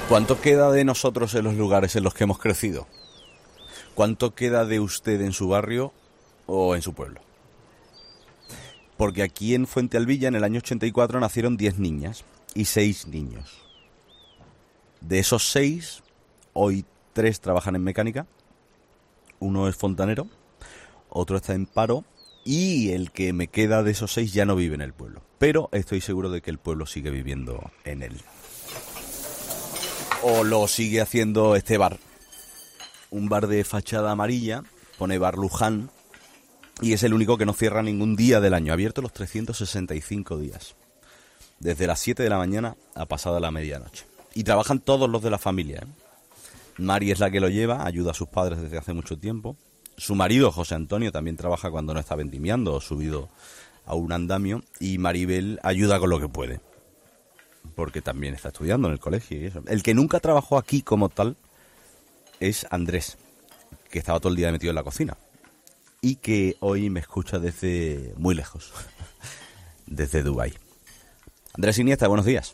¿Cuánto queda de nosotros en los lugares en los que hemos crecido? ¿Cuánto queda de usted en su barrio o en su pueblo? Porque aquí en Fuente Alvilla, en el año 84, nacieron 10 niñas y 6 niños. De esos 6, hoy 3 trabajan en mecánica, uno es fontanero, otro está en paro y el que me queda de esos 6 ya no vive en el pueblo. Pero estoy seguro de que el pueblo sigue viviendo en él. O lo sigue haciendo este bar. Un bar de fachada amarilla, pone Bar Luján, y es el único que no cierra ningún día del año, abierto los 365 días. Desde las 7 de la mañana a pasada la medianoche. Y trabajan todos los de la familia, ¿eh? Mari es la que lo lleva, ayuda a sus padres desde hace mucho tiempo. Su marido, José Antonio, también trabaja cuando no está vendimiando o subido a un andamio. Y Maribel ayuda con lo que puede, porque también está estudiando en el colegio y eso. El que nunca trabajó aquí como tal es Andrés, que estaba todo el día metido en la cocina y que hoy me escucha desde muy lejos, desde Dubái. Andrés Iniesta, buenos días.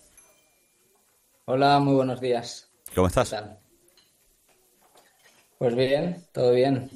Hola, muy buenos días. ¿Cómo ¿Qué estás? tal? Pues bien, todo bien.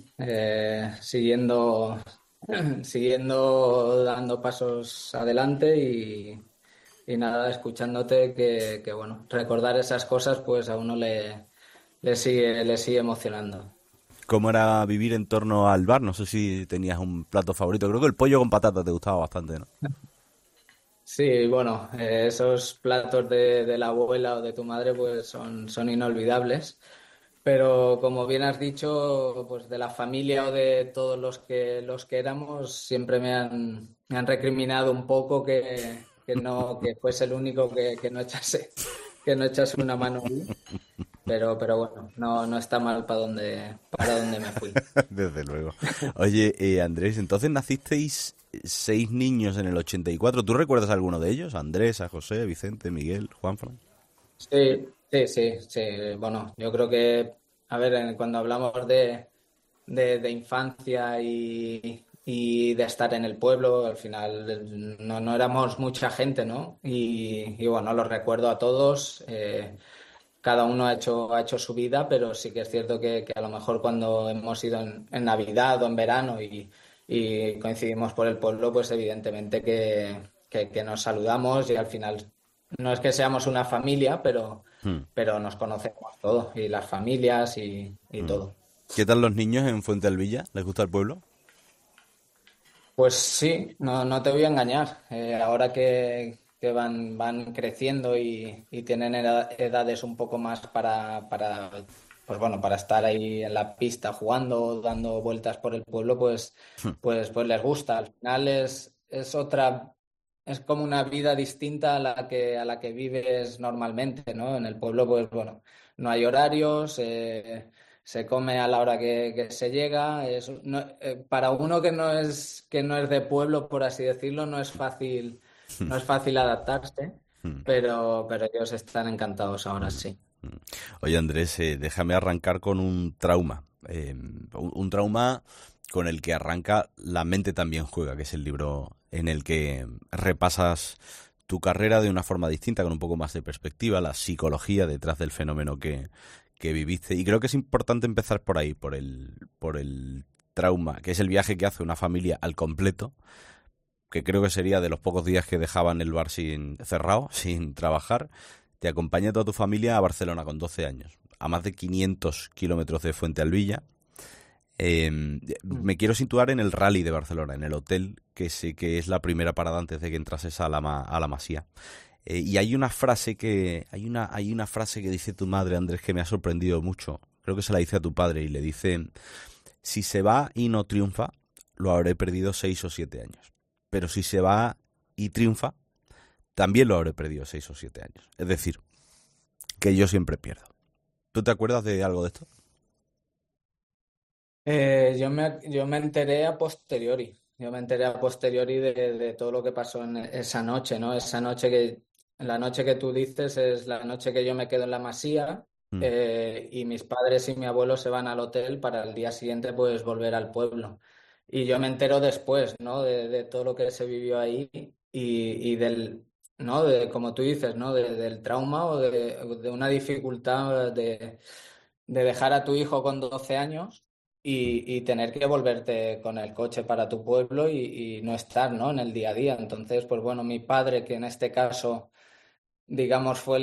Siguiendo dando pasos adelante y nada, escuchándote que bueno, recordar esas cosas pues a uno le sigue emocionando. ¿Cómo era vivir en torno al bar? No sé si tenías un plato favorito. Creo que el pollo con patatas te gustaba bastante, ¿no? Sí, bueno, esos platos de la abuela o de tu madre pues son inolvidables. Pero como bien has dicho, pues de la familia o de todos los que éramos, siempre me han recriminado un poco que no, que fuese el único que no echase una mano ahí. Pero bueno, no está mal para donde me fui. Desde luego. Oye, Andrés, entonces nacisteis 6 niños en el 84. ¿Tú recuerdas a alguno de ellos? ¿Andrés, a José, Vicente, Miguel, Juanfran? Sí, sí, sí, sí. Bueno, yo creo que, a ver, cuando hablamos de infancia y de estar en el pueblo, al final no éramos mucha gente, ¿no? Y bueno, los recuerdo a todos. Cada uno ha hecho su vida, pero sí que es cierto que a lo mejor cuando hemos ido en Navidad o en verano y coincidimos por el pueblo, pues evidentemente que nos saludamos y al final no es que seamos una familia, pero, Hmm, pero nos conocemos todos y las familias y hmm. todo. ¿Qué tal los niños en Fuente Alvilla? ¿Les gusta el pueblo? Pues sí, no te voy a engañar. Ahora que van creciendo y tienen edades un poco más pues bueno, para estar ahí en la pista jugando, dando vueltas por el pueblo, pues les gusta. Al final es como una vida distinta a la que vives normalmente, ¿no? En el pueblo, pues bueno, no hay horarios. Se come a la hora que se llega. Para uno que no es de pueblo, por así decirlo, no es fácil adaptarse, Hmm. pero ellos están encantados ahora, Mm, sí. mm. Oye Andrés, déjame arrancar con un trauma. Un trauma con el que arranca La mente también juega, que es el libro en el que repasas tu carrera de una forma distinta, con un poco más de perspectiva, la psicología detrás del fenómeno que viviste. Y creo que es importante empezar por ahí, por el trauma, que es el viaje que hace una familia al completo, que creo que sería de los pocos días que dejaban el bar sin cerrado, sin trabajar. Te acompaña toda tu familia a Barcelona con 12 años, a más de 500 kilómetros de Fuente Alvilla. Eh, Mm. Me quiero situar en el Rally de Barcelona, en el hotel que sé que es la primera parada antes de que entrases a la Masía. Y hay una frase que dice tu madre, Andrés, que me ha sorprendido mucho. Creo que se la dice a tu padre y le dice: si se va y no triunfa, lo habré perdido 6 o 7 años. Pero si se va y triunfa, también lo habré perdido 6 o 7 años. Es decir, que yo siempre pierdo. ¿Tú te acuerdas de algo de esto? Yo me enteré a posteriori. Yo me enteré a posteriori de todo lo que pasó en esa noche, ¿no? La noche que tú dices es la noche que yo me quedo en la Masía, Mm, y mis padres y mi abuelo se van al hotel para el día siguiente pues volver al pueblo. Y yo me entero después, ¿no? De todo lo que se vivió ahí y ¿no? Como tú dices, ¿no? Del trauma o de una dificultad de dejar a tu hijo con 12 años Mm, y tener que volverte con el coche para tu pueblo y no estar, ¿no? En el día a día. Entonces, pues bueno, mi padre, que en este caso, digamos, fue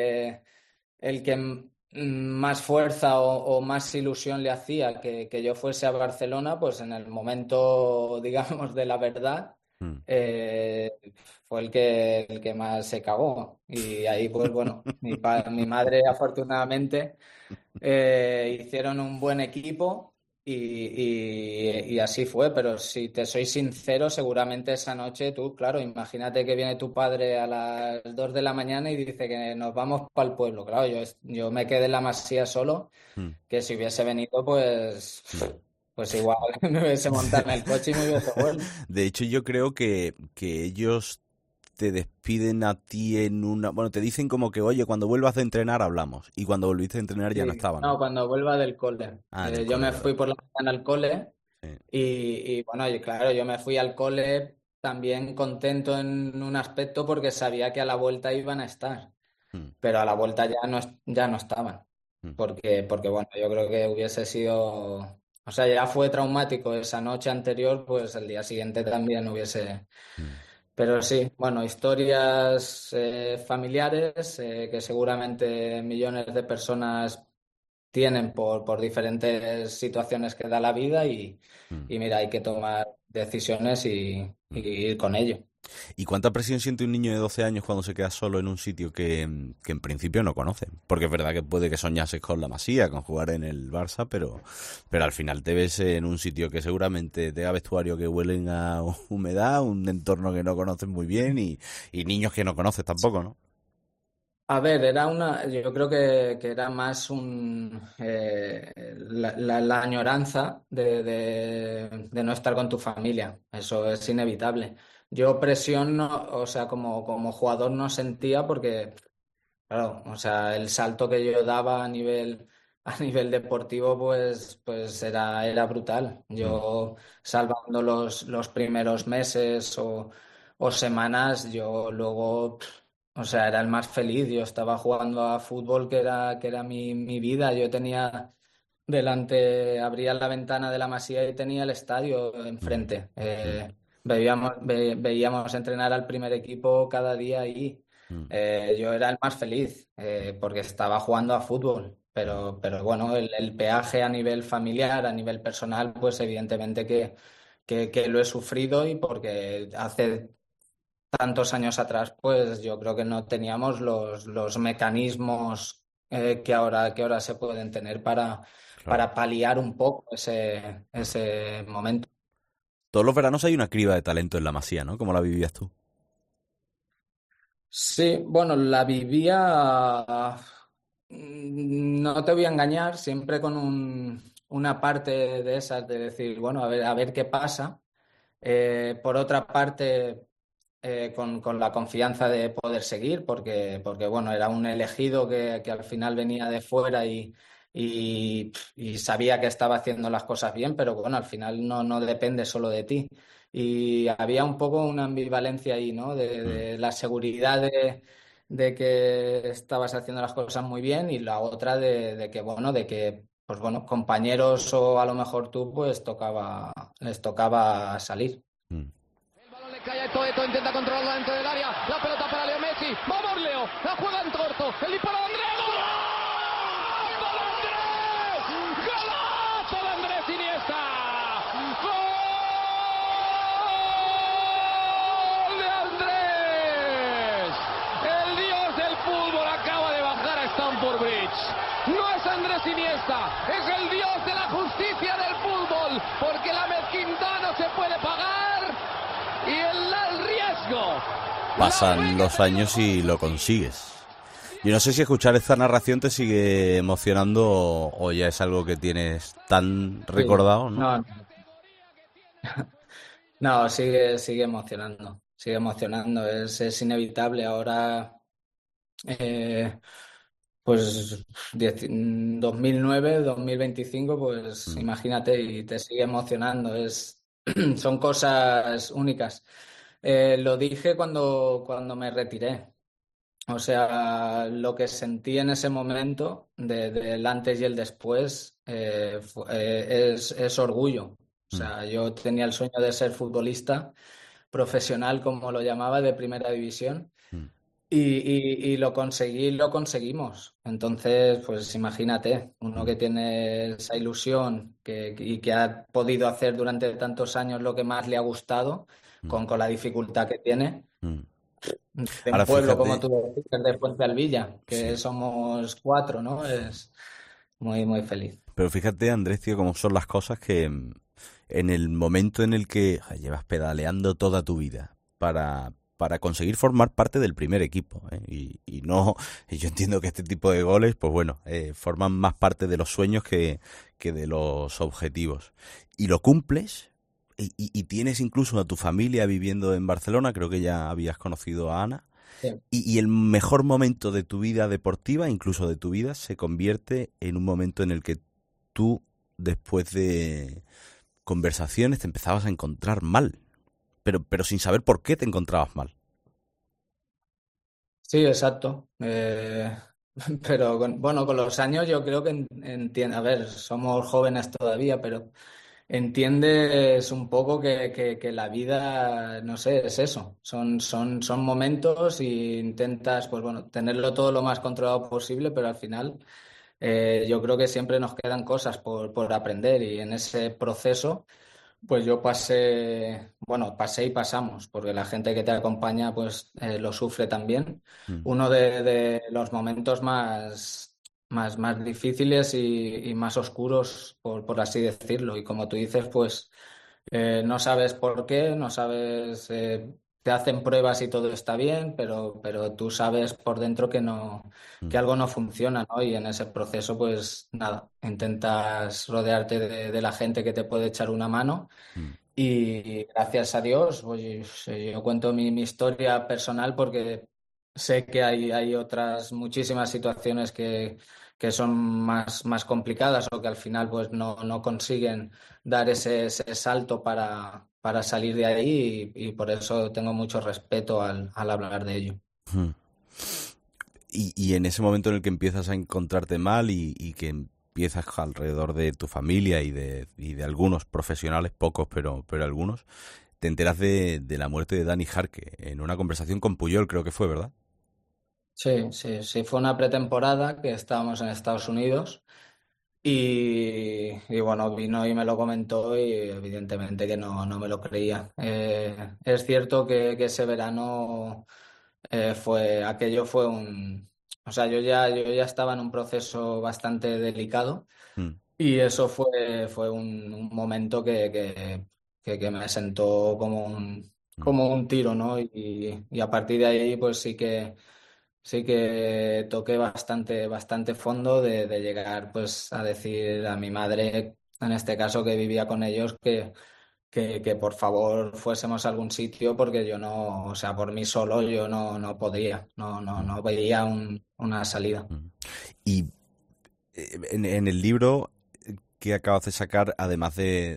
el que más fuerza o más ilusión le hacía que yo fuese a Barcelona, pues en el momento, digamos, de la verdad, mm. eh, fue el que más se cagó. Y ahí, pues bueno, mi madre afortunadamente hicieron un buen equipo y así fue, pero si te soy sincero, seguramente esa noche tú, claro, imagínate que viene tu padre a las 2 de la mañana y dice que nos vamos para el pueblo. Claro, yo me quedé en la Masía solo, Mm, que si hubiese venido, pues, mm. pues igual me hubiese montado en el coche y me hubiese vuelto. De hecho, yo creo que ellos te despiden a ti en una... Bueno, te dicen como que, oye, cuando vuelvas de entrenar hablamos. Y cuando volviste a entrenar ya no Sí, estaban, no, ¿no? cuando vuelva del cole. Ah, del Yo cole, me verdad. fui por la mañana al cole. Sí. Y bueno, y claro, yo me fui al cole también contento en un aspecto porque sabía que a la vuelta iban a estar, Mm, pero a la vuelta ya no estaban. mm, Porque bueno, yo creo que hubiese sido, o sea, ya fue traumático esa noche anterior, pues el día siguiente también hubiese. mm. Pero sí, bueno, historias familiares que seguramente millones de personas tienen por diferentes situaciones que da la vida Mm, y mira, hay que tomar decisiones y mm. ir con ello. ¿Y cuánta presión siente un niño de 12 años cuando se queda solo en un sitio que en principio no conoce? Porque es verdad que puede que soñases con la Masía, con jugar en el Barça, pero al final te ves en un sitio que seguramente tenga vestuario que huelen a humedad, un entorno que no conoces muy bien y niños que no conoces tampoco, ¿no? A ver, yo creo que era más la añoranza de no estar con tu familia. Eso es inevitable. Yo presión, o sea, como jugador no sentía porque claro, o sea, el salto que yo daba a nivel deportivo, pues era brutal. Mm, Yo, salvando los primeros meses o semanas, yo luego, o sea, era el más feliz. Yo estaba jugando a fútbol, que era mi vida. Yo tenía delante, abría la ventana de la Masía y tenía el estadio mm, enfrente. mm, Veíamos entrenar al primer equipo cada día ahí. mm, Yo era el más feliz porque estaba jugando a fútbol, mm, pero bueno, el peaje a nivel familiar, a nivel personal, pues evidentemente que lo he sufrido y porque hace tantos años atrás, pues yo creo que no teníamos los mecanismos que ahora se pueden tener para, claro. para paliar un poco ese momento. Todos los veranos hay una criba de talento en la Masía, ¿no? ¿Cómo la vivías tú? Sí, bueno, la vivía, no te voy a engañar, siempre con una parte de esas de decir, bueno, a ver qué pasa. Por otra parte, con la confianza de poder seguir, porque bueno, era un elegido que al final venía de fuera y sabía que estaba haciendo las cosas bien, pero bueno, al final no depende solo de ti. Y había un poco una ambivalencia ahí, ¿no? De, Mm, de la seguridad de que estabas haciendo las cosas muy bien y la otra de que, bueno, pues bueno, compañeros o a lo mejor tú, pues les tocaba salir. mm. Le cae a Eto'o, Eto'o intenta controlarlo dentro del área, la pelota para Leo Messi, vamos Leo, la juega en corto, el disparo de Andrés, ¡gol! ¡Gol de Andrés! ¡Golazo de Andrés Iniesta! ¡Gol de Andrés! El dios del fútbol acaba de bajar a Stamford Bridge. No es Andrés Iniesta, es el dios de la justicia del fútbol, porque la mezquindad no se puede pagar y el riesgo. Pasan los años y lo consigues. Yo no sé si escuchar esta narración te sigue emocionando o ya es algo que tienes tan Sí, recordado, ¿no? no, no, sigue emocionando, sigue emocionando, es inevitable. Ahora, eh, pues 2009, 2025, pues Mm, imagínate y te sigue emocionando. Son cosas únicas. Lo dije cuando me retiré. O sea, lo que sentí en ese momento del antes y el después es orgullo. O Mm, sea, yo tenía el sueño de ser futbolista profesional, como lo llamaba, de primera división. mm, Y lo conseguí, lo conseguimos. Entonces, pues imagínate, uno mm, que tiene esa ilusión y que ha podido hacer durante tantos años lo que más le ha gustado, mm, con la dificultad que tiene, mm. de un Ahora pueblo, como fíjate, tú decías, de Fuente Alvilla, que sí. somos 4, ¿no? Es muy, muy feliz. Pero fíjate, Andrés, tío, cómo son las cosas que en el momento en el que llevas pedaleando toda tu vida para conseguir formar parte del primer equipo, ¿eh? Y no, y yo entiendo que este tipo de goles, pues bueno, forman más parte de los sueños que de los objetivos. Y lo cumples y tienes incluso a tu familia viviendo en Barcelona, creo que ya habías conocido a Ana. Sí. Y el mejor momento de tu vida deportiva, incluso de tu vida, se convierte en un momento en el que tú, después de conversaciones, te empezabas a encontrar mal, pero sin saber por qué te encontrabas mal. Sí, exacto. Pero bueno, con los años yo creo que entiendo, a ver, somos jóvenes todavía, pero entiendes un poco que la vida, no sé, es eso. Son momentos y intentas, pues bueno, tenerlo todo lo más controlado posible, pero al final yo creo que siempre nos quedan cosas por aprender y en ese proceso. Pues yo pasé y pasamos, porque la gente que te acompaña pues lo sufre también. Mm, Uno de los momentos más difíciles y más oscuros, por así decirlo. Y como tú dices, pues no sabes por qué, no sabes, te hacen pruebas y todo está bien, pero tú sabes por dentro que no, que mm, algo no funciona, ¿no? Y en ese proceso, pues nada, intentas rodearte de la gente que te puede echar una mano mm, y gracias a Dios, oye, sí, yo cuento mi historia personal porque sé que hay otras muchísimas situaciones que son más complicadas o que al final pues no consiguen dar ese salto para salir de ahí y por eso tengo mucho respeto al hablar de ello. mm. Y en ese momento en el que empiezas a encontrarte mal y que empiezas alrededor de tu familia y de algunos profesionales, pocos, pero algunos, te enteras de la muerte de Dani Jarque en una conversación con Puyol, creo que fue, ¿verdad? Sí, sí, sí, fue una pretemporada que estábamos en Estados Unidos. Y bueno, vino y me lo comentó y evidentemente que no me lo creía. Es cierto que ese verano aquello fue o sea, yo ya estaba en un proceso bastante delicado Mm, y eso fue un momento que me sentó mm, como un tiro, ¿no? Y a partir de ahí, pues sí que toqué bastante fondo de llegar pues a decir a mi madre, en este caso que vivía con ellos, que por favor fuésemos a algún sitio porque yo no, o sea, por mí solo yo no podía, mm, no veía una salida. mm. Y en el libro que acabas de sacar, además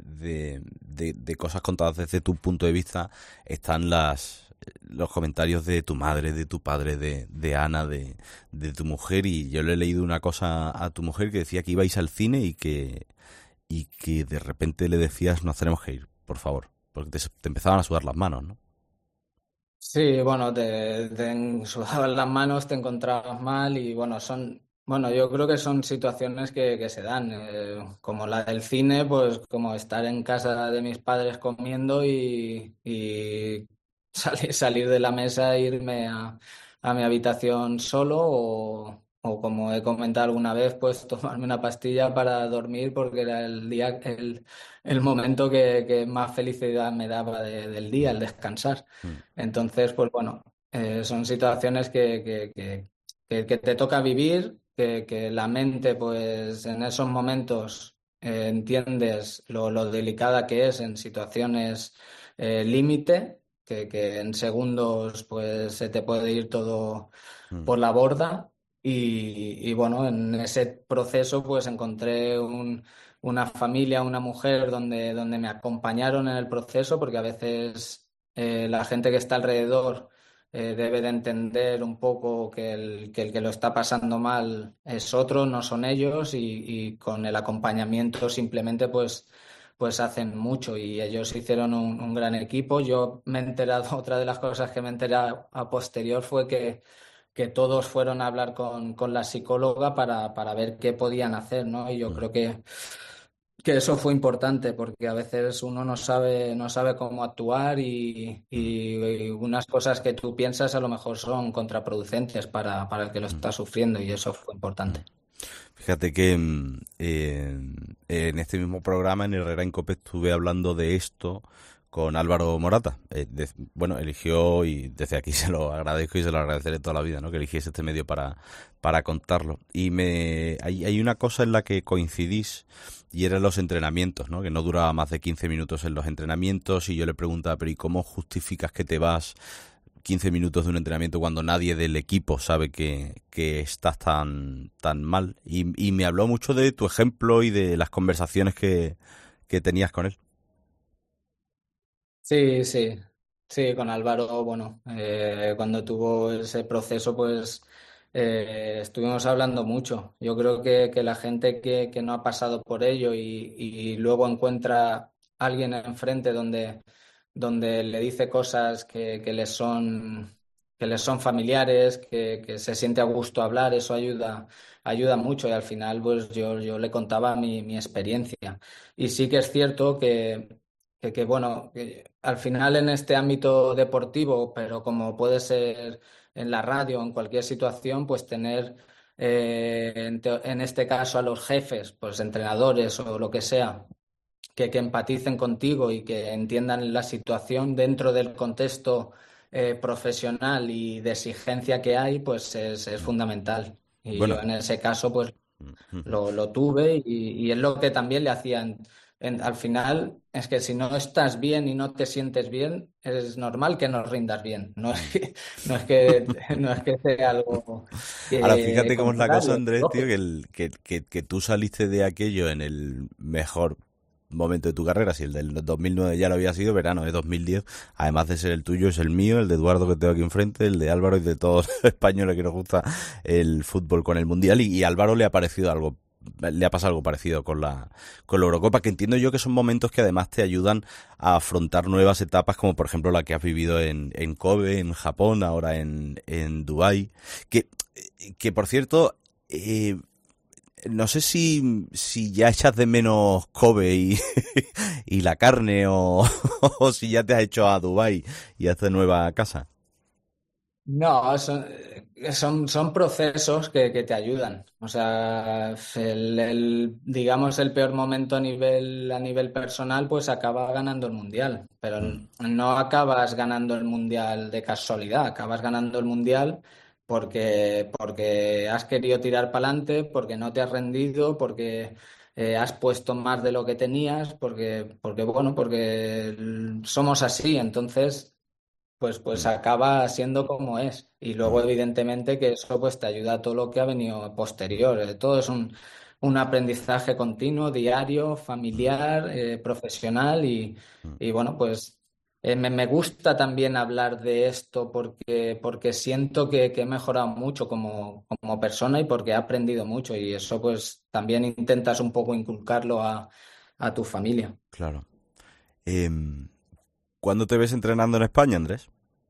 de cosas contadas desde tu punto de vista, están los comentarios de tu madre, de tu padre, de Ana, de tu mujer. Y yo le he leído una cosa a tu mujer que decía que ibais al cine y que de repente le decías, nos tenemos que ir, por favor. Porque te empezaban a sudar las manos, ¿no? Sí, bueno, te sudaban las manos, te encontrabas mal y bueno, yo creo que son situaciones que se dan, como la del cine, pues como estar en casa de mis padres comiendo y salir de la mesa e irme a mi habitación solo o como he comentado alguna vez, pues tomarme una pastilla para dormir porque era el momento que más felicidad me daba del día, el descansar. Mm, Entonces, pues bueno, son situaciones que te toca vivir, que la mente, pues en esos momentos entiendes lo delicada que es en situaciones límite, que en segundos pues se te puede ir todo mm, por la borda. Y bueno, en ese proceso pues encontré una familia, una mujer donde me acompañaron en el proceso, porque a veces la gente que está alrededor debe de entender un poco que el que lo está pasando mal es otro, no son ellos, y con el acompañamiento simplemente pues hacen mucho, y ellos hicieron un gran equipo. Yo me he enterado, otra de las cosas que me he enterado a posterior fue que todos fueron a hablar con la psicóloga para ver qué podían hacer, ¿no? Y yo creo que eso fue importante, porque a veces uno no sabe cómo actuar, y unas cosas que tú piensas a lo mejor son contraproducentes para el que lo está sufriendo, y eso fue importante. Fíjate que en este mismo programa, en Herrera en Cope, estuve hablando de esto con Álvaro Morata. Bueno, eligió, y desde aquí se lo agradezco y se lo agradeceré toda la vida, ¿no?, que eligiese este medio para contarlo. Y hay una cosa en la que coincidís, y eran los entrenamientos, ¿no?, que no duraba más de 15 minutos en los entrenamientos, y yo le preguntaba, pero ¿y cómo justificas que te vas 15 minutos de un entrenamiento cuando nadie del equipo sabe que estás tan mal? Y me habló mucho de tu ejemplo y de las conversaciones que tenías con él. Sí, sí, sí, con Álvaro, bueno, cuando tuvo ese proceso, pues estuvimos hablando mucho. Yo creo que la gente que no ha pasado por ello, y luego encuentra alguien enfrente donde le dice cosas que les son familiares, que se siente a gusto hablar, eso ayuda mucho, y al final pues yo le contaba mi experiencia. Y sí que es cierto bueno, que al final en este ámbito deportivo, pero como puede ser en la radio o en cualquier situación, pues tener en este caso a los jefes, pues entrenadores o lo que sea, que empaticen contigo y que entiendan la situación dentro del contexto profesional y de exigencia que hay, pues es fundamental. Y yo Bueno, en ese caso, pues lo tuve, y es lo que también le hacían. Al final, es que si no estás bien y no te sientes bien, es normal que no rindas bien. No es que, no es que, no es que sea algo ahora fíjate cómo es la cosa, contrario, Andrés, tío, lógico. que tú saliste de aquello en el mejor momento de tu carrera. Si el del 2009 ya lo había sido, verano de 2010, además de ser el tuyo, es el mío, el de Eduardo que tengo aquí enfrente, el de Álvaro y de todos los españoles que nos gusta el fútbol con el Mundial. Y a Álvaro le ha pasado algo parecido con la Eurocopa, que entiendo yo que son momentos que además te ayudan a afrontar nuevas etapas, como por ejemplo la que has vivido en Kobe, en Japón, ahora en Dubái, que por cierto, no sé si ya echas de menos Kobe y, y la carne, o si ya te has hecho a Dubái y a esta nueva casa. No, son procesos que te ayudan. O sea, digamos, el peor momento a nivel personal, pues acaba ganando el mundial. Pero Mm, no acabas ganando el mundial de casualidad, acabas ganando el mundial porque has querido tirar para adelante, porque no te has rendido, porque has puesto más de lo que tenías, bueno, porque somos así. Entonces pues mm, acaba siendo como es. Y luego, mm, evidentemente, que eso pues te ayuda a todo lo que ha venido posterior. Todo es un aprendizaje continuo, diario, mm, familiar, profesional, y, mm. y bueno, pues me gusta también hablar de esto porque siento que he mejorado mucho como persona, y porque he aprendido mucho, y eso pues también intentas un poco inculcarlo a tu familia. Claro. Em, ¿Cuándo te ves entrenando en España, Andrés?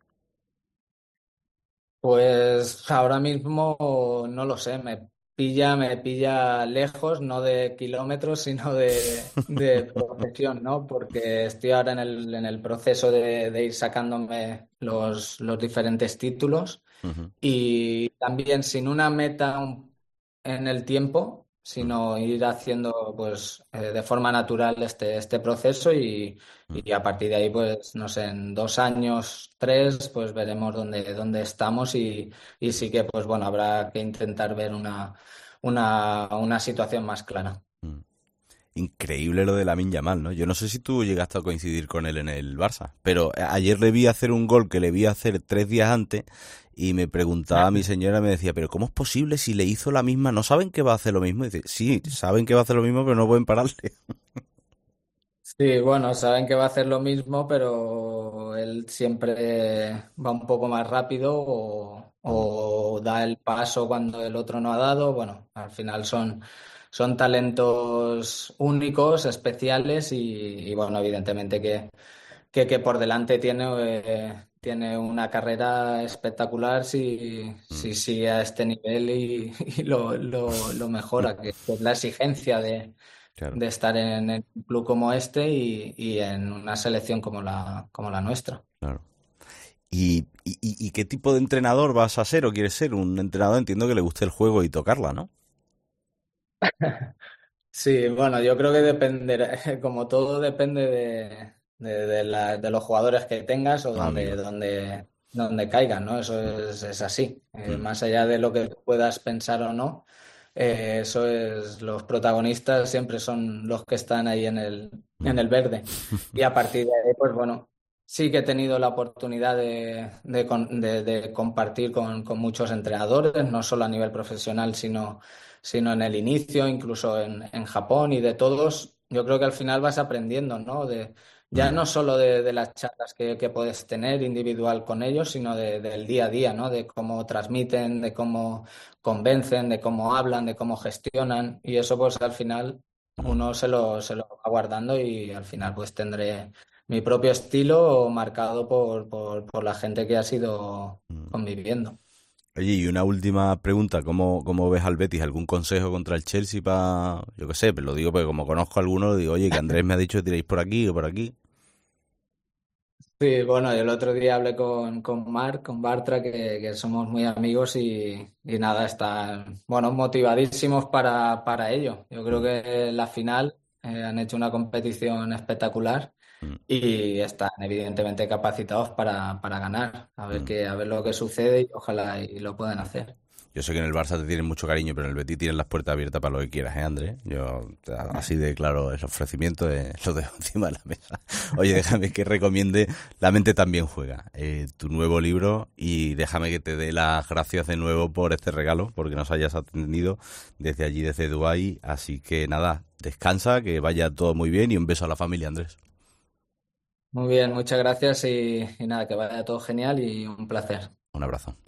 Pues ahora mismo no lo sé, me pilla lejos, no de kilómetros, sino de profesión, ¿no? Porque estoy ahora en el proceso de ir sacándome los diferentes títulos, Ujú, y también sin una meta en el tiempo, mm, sino ir haciendo pues de forma natural este proceso, y, mm. y a partir de ahí, pues no sé, en 2 años, 3, pues veremos dónde estamos, y sí que pues bueno, habrá que intentar ver una situación más clara. Mm. Increíble lo de Lamine Yamal, ¿no? Yo no sé si tú llegaste a coincidir con él en el Barça, pero ayer le vi hacer un gol que le vi hacer 3 días antes, y me preguntaba a mi señora, me decía, pero ¿cómo es posible si le hizo la misma? ¿No saben que va a hacer lo mismo? Y dice, sí, saben que va a hacer lo mismo, pero no pueden pararle. Sí, bueno, saben que va a hacer lo mismo, pero él siempre va un poco más rápido Mm, o da el paso cuando el otro no ha dado. Bueno, al final son talentos únicos, especiales y bueno, evidentemente que por delante tiene una carrera espectacular mm, si sigue a este nivel y lo mejora, que es la exigencia claro, de estar en un club como este y en una selección como la nuestra. claro. ¿Y qué tipo de entrenador vas a ser o quieres ser? Un entrenador, entiendo que le guste el juego y tocarla, ¿no? Sí, bueno, yo creo que dependerá, como todo depende de los jugadores que tengas o Ah, amigo. donde caigan, ¿no? Eso Mm, es así. mm, Más allá de lo que puedas pensar o no, eso es, los protagonistas siempre son los que están ahí en mm, el verde. Y a partir de ahí, pues bueno, sí que he tenido la oportunidad de compartir con muchos entrenadores, no solo a nivel profesional, sino en el inicio, incluso en Japón y de todos, yo creo que al final vas aprendiendo, ¿no? Ya mm, no solo de las charlas que puedes tener individual con ellos, sino del día a día, ¿no? De cómo transmiten, de cómo convencen, de cómo hablan, de cómo gestionan y eso pues al final mm, uno se lo va guardando y al final pues tendré mi propio estilo marcado por la gente que ha sido mm. conviviendo. Oye, y una última pregunta, ¿cómo ves al Betis? ¿Algún consejo contra el Chelsea para, yo qué sé, pero lo digo porque como conozco a alguno, digo, oye, que Andrés me ha dicho que tiréis por aquí o por aquí? Sí, bueno, yo el otro día hablé con Marc, con Bartra, que somos muy amigos y nada, están, bueno, motivadísimos para ello. Yo creo Mm, que en la final han hecho una competición espectacular mm, y están evidentemente capacitados para ganar. mm. A ver lo que sucede y ojalá y lo puedan hacer. Yo sé que en el Barça te tienen mucho cariño, pero en el Betis tienes las puertas abiertas para lo que quieras, ¿eh, Andrés? Así de claro, el ofrecimiento lo dejo encima de la mesa. Oye, déjame que recomiende La mente también juega, tu nuevo libro, y déjame que te dé las gracias de nuevo por este regalo, porque nos hayas atendido desde allí, desde Dubái. Así que nada, descansa, que vaya todo muy bien y un beso a la familia, Andrés. Muy bien, muchas gracias y nada, que vaya todo genial y un placer. Un abrazo.